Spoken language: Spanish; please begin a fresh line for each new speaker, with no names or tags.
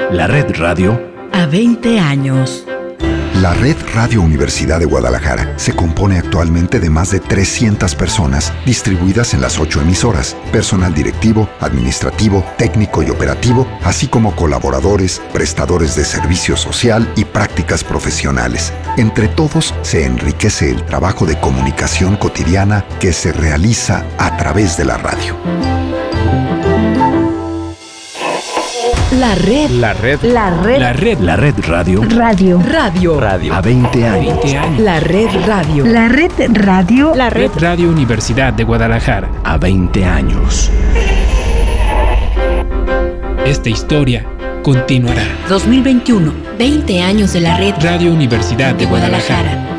La Red Radio.
A 20 años.
La Red Radio Universidad de Guadalajara se compone actualmente de más de 300 personas distribuidas en las 8 emisoras, personal directivo, administrativo, técnico y operativo, así como colaboradores, prestadores de servicio social y prácticas profesionales. Entre todos se enriquece el trabajo de comunicación cotidiana que se realiza a través de la radio.
La Red.
La Red.
La Red.
La Red. La Red Radio.
Radio. Radio.
Radio. A 20 años. 20 años.
La Red Radio.
La Red Radio.
La Red
Radio Universidad de Guadalajara. A 20 años. Esta historia continuará.
2021. 20 años de la Red
Radio Universidad de Guadalajara.